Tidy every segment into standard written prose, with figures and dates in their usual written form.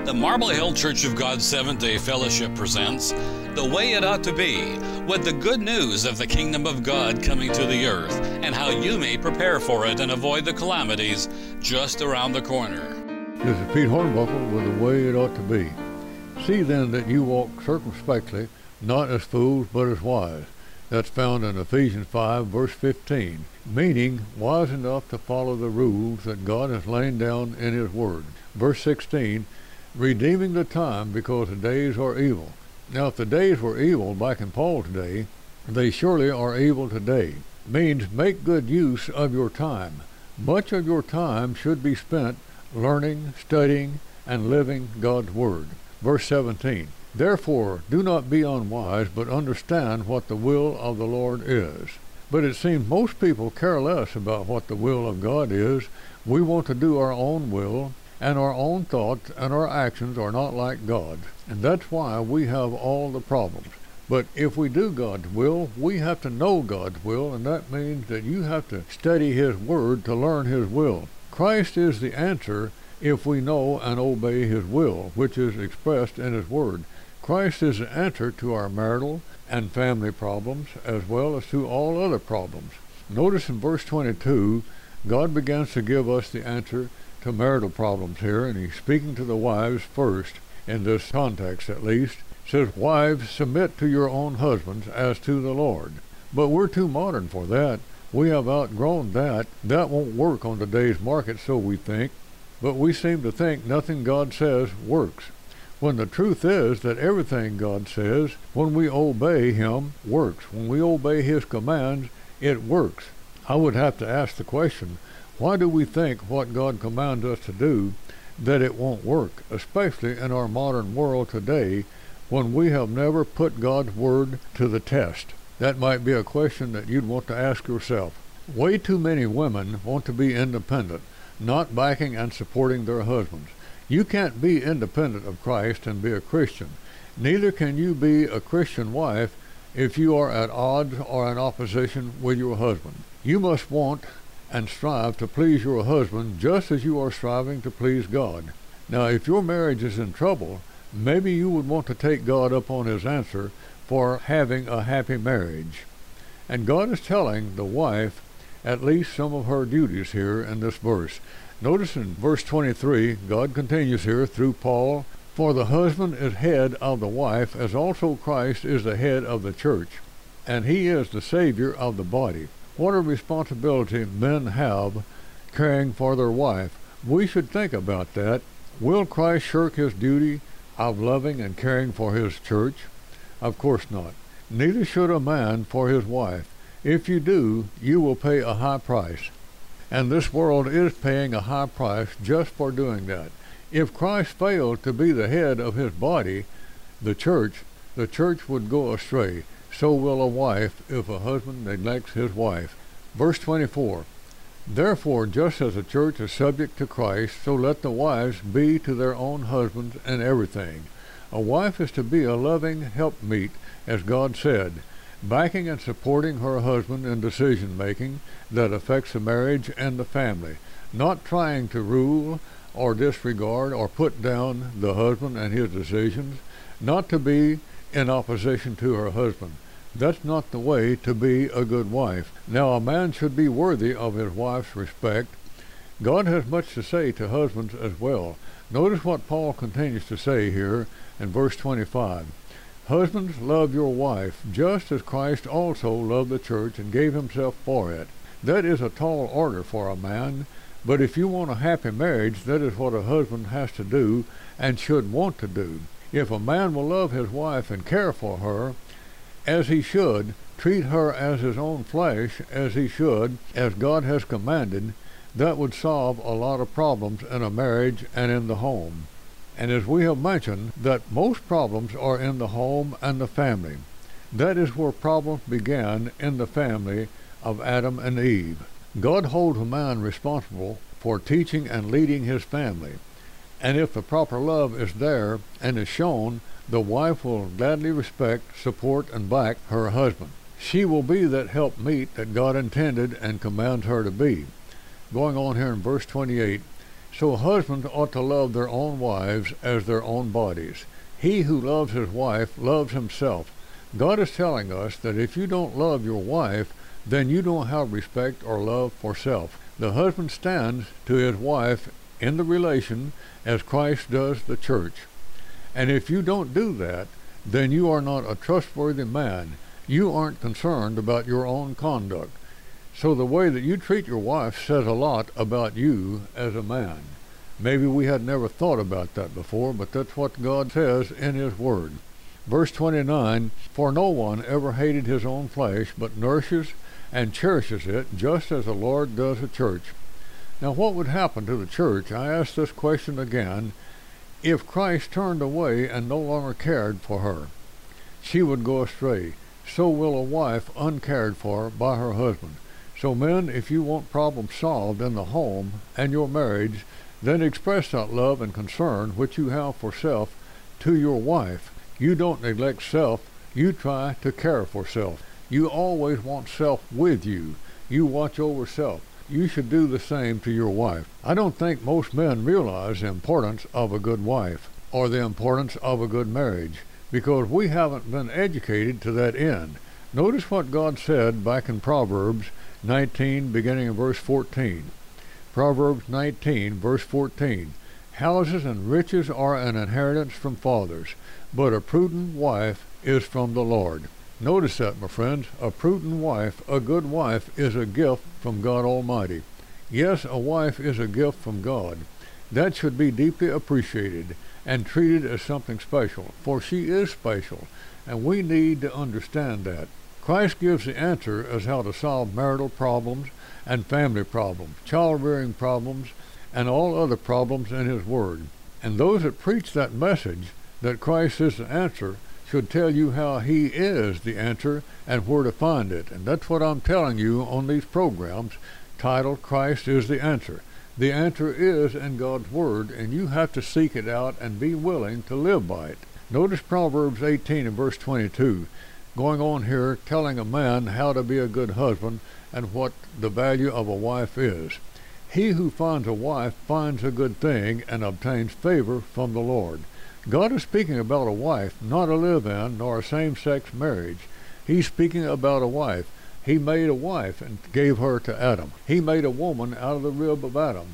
The Marble Hill Church of God Seventh-day Fellowship presents The Way It Ought to Be, with the good news of the kingdom of God coming to the earth and how you may prepare for it and avoid the calamities just around the corner. This is Pete Hornbuckle with The Way It Ought to Be. See then that you walk circumspectly, not as fools, but as wise. That's found in Ephesians 5, verse 15, meaning wise enough to follow the rules that God has laid down in His Word. Verse 16, redeeming the time because the days are evil. Now, if the days were evil back in Paul's day, they surely are evil today. Means make good use of your time. Much of your time should be spent learning, studying, and living God's Word. Verse 17, therefore do not be unwise, but understand what the will of the Lord is. But it seems most people care less about what the will of God is. We want to do our own will, and our own thoughts and our actions are not like God's. And that's why we have all the problems. But if we do God's will, we have to know God's will, and that means that you have to study His Word to learn His will. Christ is the answer if we know and obey His will, which is expressed in His Word. Christ is the answer to our marital and family problems, as well as to all other problems. Notice in verse 22, God begins to give us the answer to marital problems here, and He's speaking to the wives first, in this context at least. It says, wives, submit to your own husbands as to the Lord. But we're too modern for that. We have outgrown that. That won't work on today's market, so we think. But we seem to think nothing God says works, when the truth is that everything God says, when we obey Him, works. When we obey His commands, it works. I would have to ask the question, why do we think what God commands us to do, that it won't work, especially in our modern world today, when we have never put God's Word to the test? That might be a question that you'd want to ask yourself. Way too many women want to be independent, not backing and supporting their husbands. You can't be independent of Christ and be a Christian. Neither can you be a Christian wife if you are at odds or in opposition with your husband. You must want and strive to please your husband just as you are striving to please God. Now, if your marriage is in trouble, maybe you would want to take God up on His answer for having a happy marriage. And God is telling the wife at least some of her duties here in this verse. Notice in verse 23, God continues here through Paul, for the husband is head of the wife, as also Christ is the head of the church, and He is the Savior of the body. What a responsibility men have caring for their wife. We should think about that. Will Christ shirk His duty of loving and caring for His church? Of course not. Neither should a man for his wife. If you do, you will pay a high price. And this world is paying a high price just for doing that. If Christ failed to be the head of His body, the church would go astray. So will a wife if a husband neglects his wife. Verse 24, therefore, just as the church is subject to Christ, so let the wives be to their own husbands in everything. A wife is to be a loving helpmeet, as God said, backing and supporting her husband in decision-making that affects the marriage and the family, not trying to rule or disregard or put down the husband and his decisions, not to be in opposition to her husband. That's not the way to be a good wife. Now, a man should be worthy of his wife's respect. God has much to say to husbands as well. Notice what Paul continues to say here in verse 25. Husbands, love your wife, just as Christ also loved the church and gave Himself for it. That is a tall order for a man, but if you want a happy marriage, that is what a husband has to do and should want to do. If a man will love his wife and care for her, as he should, treat her as his own flesh, as he should, as God has commanded, that would solve a lot of problems in a marriage and in the home. And as we have mentioned, that most problems are in the home and the family. That is where problems began, in the family of Adam and Eve. God holds a man responsible for teaching and leading his family. And if the proper love is there and is shown, the wife will gladly respect, support, and back her husband. She will be that helpmeet that God intended and commands her to be. Going on here in verse 28, So husbands ought to love their own wives as their own bodies. He who loves his wife loves himself. God is telling us that if you don't love your wife, then you don't have respect or love for self. The husband stands to his wife in the relation as Christ does the church. And if you don't do that, then you are not a trustworthy man. You aren't concerned about your own conduct. So the way that you treat your wife says a lot about you as a man. Maybe we had never thought about that before, but that's what God says in his word. Verse 29, for no one ever hated his own flesh, but nourishes and cherishes it, just as the Lord does the church. Now what would happen to the church, I ask this question again, if Christ turned away and no longer cared for her? She would go astray. So will a wife uncared for by her husband. So men, if you want problems solved in the home and your marriage, then express that love and concern which you have for self to your wife. You don't neglect self, you try to care for self. You always want self with you. You watch over self. You should do the same to your wife. I don't think most men realize the importance of a good wife or the importance of a good marriage, because we haven't been educated to that end. Notice what God said back in Proverbs 19, beginning in verse 14. Proverbs 19, verse 14. Houses and riches are an inheritance from fathers, but a prudent wife is from the Lord. Notice that, my friends. A prudent wife, a good wife, is a gift from God Almighty. Yes, a wife is a gift from God. That should be deeply appreciated and treated as something special, for she is special, and we need to understand that. Christ gives the answer as how to solve marital problems and family problems, child-rearing problems, and all other problems in his word. And those that preach that message, that Christ is the answer, should tell you how he is the answer and where to find it. And that's what I'm telling you on these programs titled Christ is the Answer. The answer is in God's Word, and you have to seek it out and be willing to live by it. Notice Proverbs 18 and verse 22, going on here telling a man how to be a good husband and what the value of a wife is. He who finds a wife finds a good thing and obtains favor from the Lord. God is speaking about a wife, not a live-in nor a same-sex marriage. He's speaking about a wife. He made a wife and gave her to Adam. He made a woman out of the rib of Adam,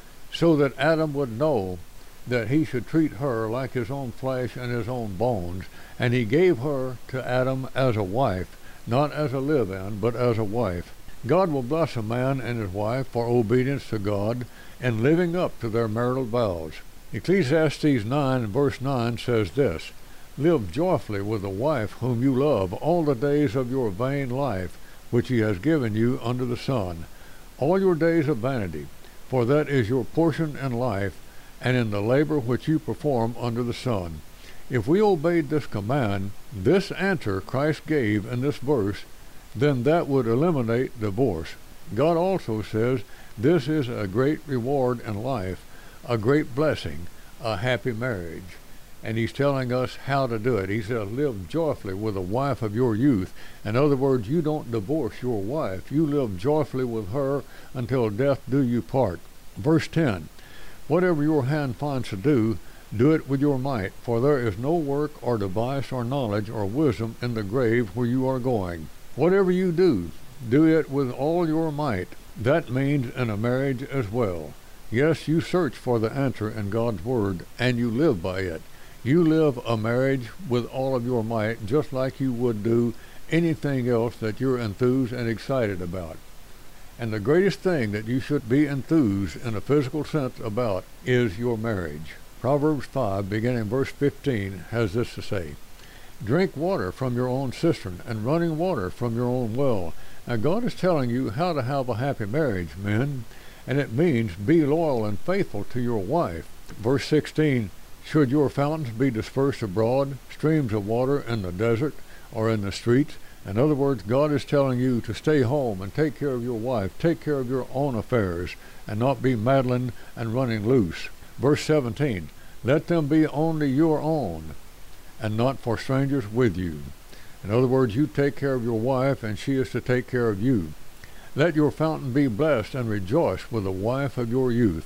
so that Adam would know that he should treat her like his own flesh and his own bones, and he gave her to Adam as a wife, not as a live-in, but as a wife. God will bless a man and his wife for obedience to God and living up to their marital vows. Ecclesiastes 9 verse 9 says this, live joyfully with the wife whom you love all the days of your vain life, which he has given you under the sun, all your days of vanity, for that is your portion in life, and in the labor which you perform under the sun. If we obeyed this command, this answer Christ gave in this verse, then that would eliminate divorce. God also says this is a great reward in life, a great blessing, a happy marriage. And he's telling us how to do it. He says, live joyfully with the wife of your youth. In other words, you don't divorce your wife. You live joyfully with her until death do you part. Verse 10, whatever your hand finds to do, do it with your might, for there is no work or device or knowledge or wisdom in the grave where you are going. Whatever you do it with all your might. That means in a marriage as well. Yes, you search for the answer in God's Word, and you live by it. You live a marriage with all of your might, just like you would do anything else that you're enthused and excited about. And the greatest thing that you should be enthused in a physical sense about is your marriage. Proverbs 5, beginning verse 15, has this to say, drink water from your own cistern, and running water from your own well. Now God is telling you how to have a happy marriage, men, and it means be loyal and faithful to your wife. Verse 16, should your fountains be dispersed abroad, streams of water in the desert or in the streets? In other words, God is telling you to stay home and take care of your wife, take care of your own affairs, and not be meddling and running loose. Verse 17, let them be only your own, and not for strangers with you. In other words, you take care of your wife, and she is to take care of you. Let your fountain be blessed, and rejoice with the wife of your youth.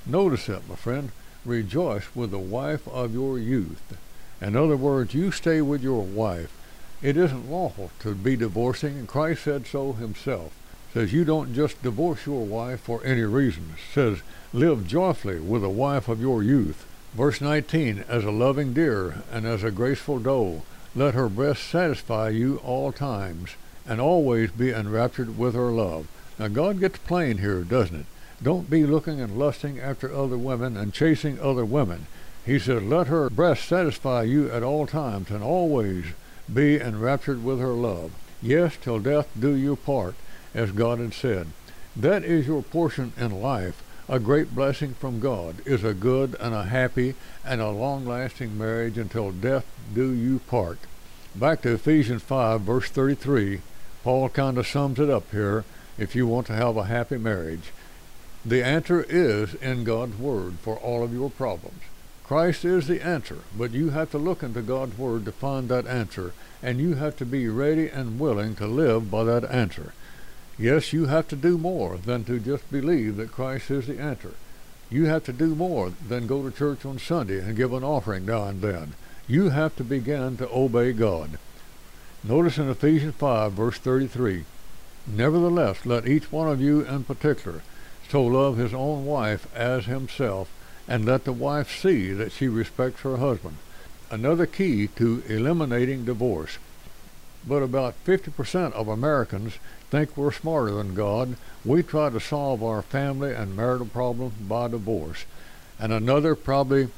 Notice that, my friend. Rejoice with the wife of your youth. In other words, you stay with your wife. It isn't lawful to be divorcing, and Christ said so himself. Says you don't just divorce your wife for any reason. Says live joyfully with the wife of your youth. Verse 19, as a loving deer and as a graceful doe, let her breast satisfy you all times, and always be enraptured with her love. Now God gets plain here, doesn't it? Don't be looking and lusting after other women and chasing other women. He said, let her breast satisfy you at all times, and always be enraptured with her love. Yes, till death do you part, as God had said. That is your portion in life. A great blessing from God is a good and a happy and a long-lasting marriage until death do you part. Back to Ephesians 5, verse 33, Paul kind of sums it up here if you want to have a happy marriage. The answer is in God's Word for all of your problems. Christ is the answer, but you have to look into God's Word to find that answer, and you have to be ready and willing to live by that answer. Yes, you have to do more than to just believe that Christ is the answer. You have to do more than go to church on Sunday and give an offering now and then. You have to begin to obey God. Notice in Ephesians 5, verse 33, nevertheless, let each one of you in particular so love his own wife as himself, and let the wife see that she respects her husband. Another key to eliminating divorce. But about 50% of Americans think we're smarter than God. We try to solve our family and marital problems by divorce. And another probably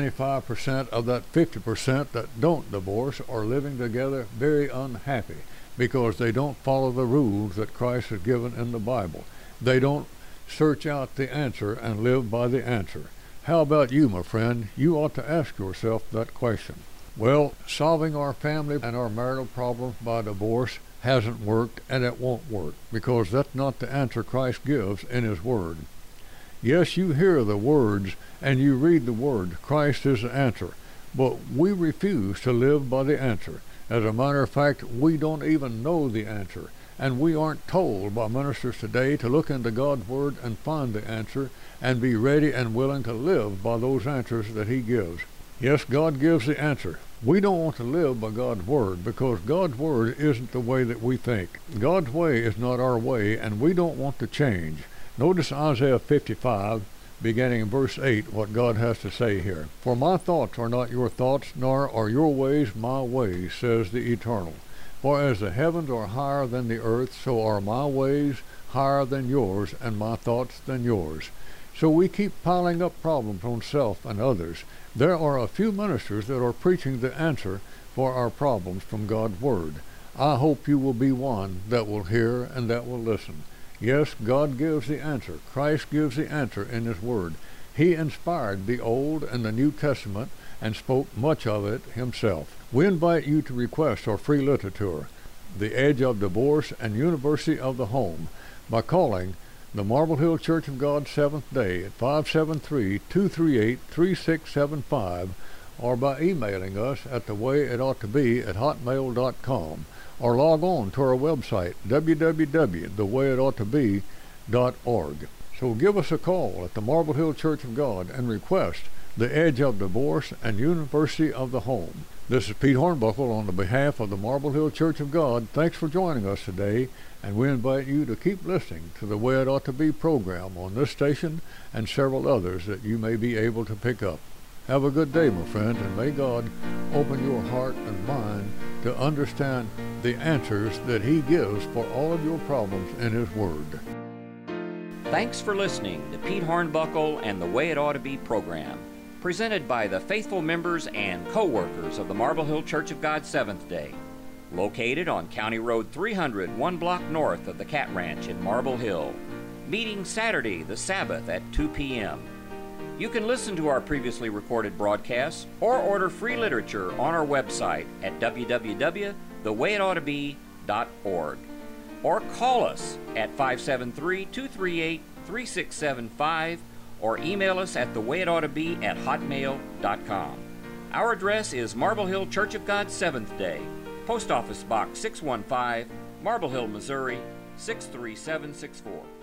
95% of that 50% that don't divorce are living together very unhappy because they don't follow the rules that Christ has given in the Bible. They don't search out the answer and live by the answer. How about you, my friend? You ought to ask yourself that question. Well, solving our family and our marital problems by divorce hasn't worked, and it won't work, because that's not the answer Christ gives in his Word. Yes, you hear the words and you read the Word, Christ is the answer, but we refuse to live by the answer. As a matter of fact, we don't even know the answer, and we aren't told by ministers today to look into God's Word and find the answer and be ready and willing to live by those answers that he gives. Yes, God gives the answer. We don't want to live by God's Word because God's Word isn't the way that we think. God's way is not our way, and we don't want to change. Notice Isaiah 55, beginning in verse 8, what God has to say here. For my thoughts are not your thoughts, nor are your ways my ways, says the Eternal. For as the heavens are higher than the earth, so are my ways higher than yours, and my thoughts than yours. So we keep piling up problems on self and others. There are a few ministers that are preaching the answer for our problems from God's Word. I hope you will be one that will hear and that will listen. Yes, God gives the answer. Christ gives the answer in his Word. He inspired the Old and the New Testament and spoke much of it himself. We invite you to request our free literature, The Edge of Divorce and University of the Home, by calling the Marble Hill Church of God Seventh Day at 573-238-3675, or by emailing us at thewayitoughtobe@hotmail.com, or log on to our website, www.thewayitoughtobe.org. So give us a call at the Marble Hill Church of God and request The Edge of Divorce and University of the Home. This is Pete Hornbuckle on the behalf of the Marble Hill Church of God. Thanks for joining us today, and we invite you to keep listening to the Way It Ought to Be program on this station and several others that you may be able to pick up. Have a good day, my friends, and may God open your heart and mind to understand the answers that he gives for all of your problems in his Word. Thanks for listening to Pete Hornbuckle and the Way It Ought to Be program, presented by the faithful members and co-workers of the Marble Hill Church of God Seventh Day, located on County Road 300, 1 block north of the Cat Ranch in Marble Hill, meeting Saturday the Sabbath at 2 p.m. You can listen to our previously recorded broadcasts or order free literature on our website at www.thewayitoughtobe.org, or call us at 573-238-3675, or email us at thewayitoughtobe@hotmail.com. Our address is Marble Hill Church of God Seventh Day, Post Office Box 615, Marble Hill, Missouri 63764.